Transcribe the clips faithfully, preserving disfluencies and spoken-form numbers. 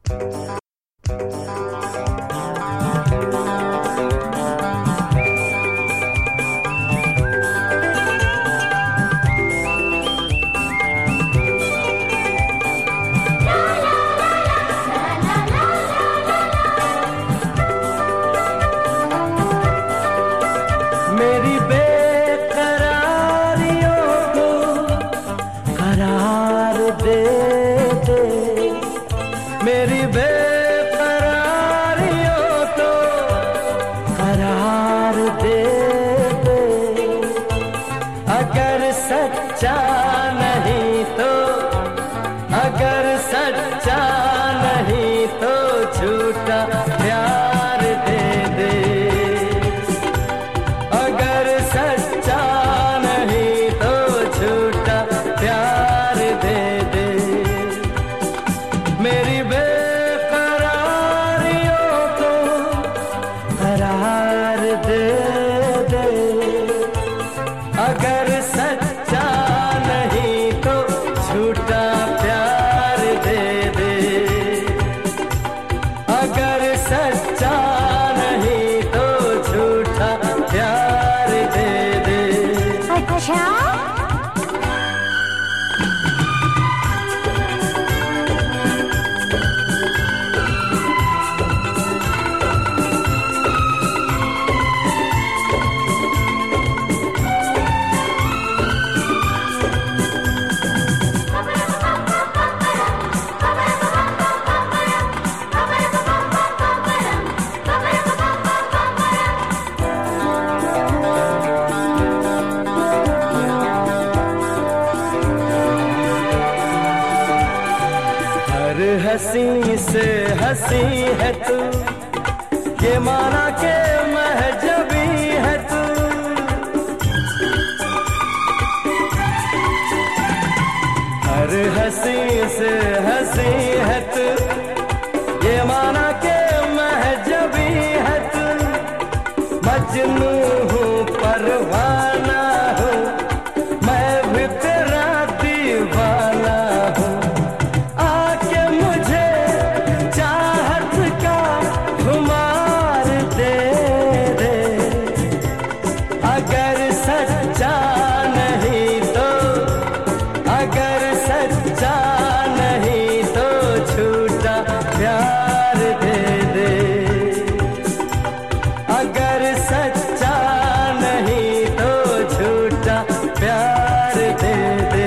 मेरी बेकरारियों को करार दे दे, मेरी बेकरारियों को करार दे दे। अगर सच्चा नहीं तो, अगर सच्चा नहीं तो झूठा प्यार दे दे। अगर सच्चा नहीं तो झूठा प्यार दे दे। मेरी बेकरारियों को करार दे दे। अगर सच्चा नहीं तो झूठा प्यार दे दे। अगर सच्चा नहीं तो झूठा प्यार दे दे। अच्छा हर हंसी से हंसी है तू, ये माना के महजबी है तू। हर हंसी से हंसी है तू, ये माना के महजबी है तू। मजनू हूँ परवाना हूँ, मैं भी तेरा दीवाना हूँ। आके मुझे चाहत का खुमार दे दे। अगर सच्चा नहीं तो, अगर सच्चा नहीं तो झूठा प्यार दे दे। अगर सच्चा नहीं तो झूठा प्यार दे दे।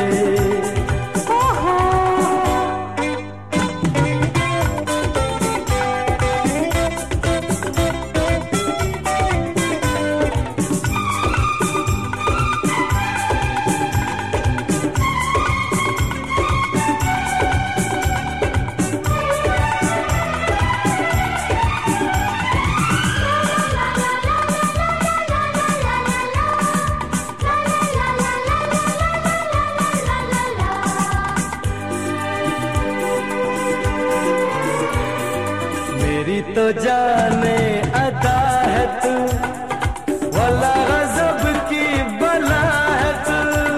मेरी तो जाने अदा है तू, वल्ला गज़ब की बला है तू।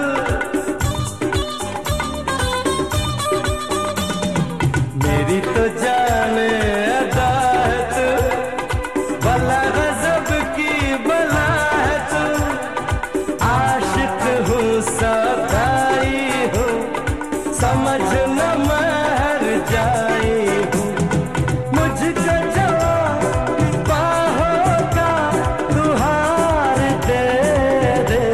मेरी तो जाने अदा है तू, वल्ला गज़ब की बला है तू। आशिक हूँ सगाई हूँ, समझ न मर जाई हूँ। मुझको जवाब बाहों का तू हार दे दे।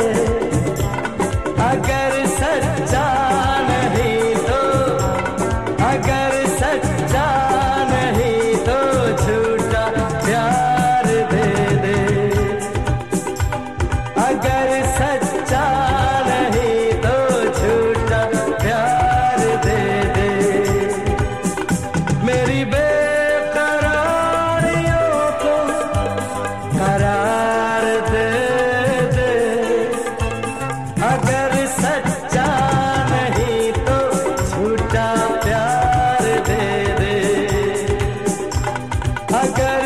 अगर सच्चा नहीं तो, अगर सच्चा नहीं तो झूठा प्यार दे दे। अगर सच्चा नहीं तो झूठा प्यार दे दे। मेरी बेकरारियों को करार दे दे। अगर सच्चा नहीं तो झूठा प्यार दे दे। अगर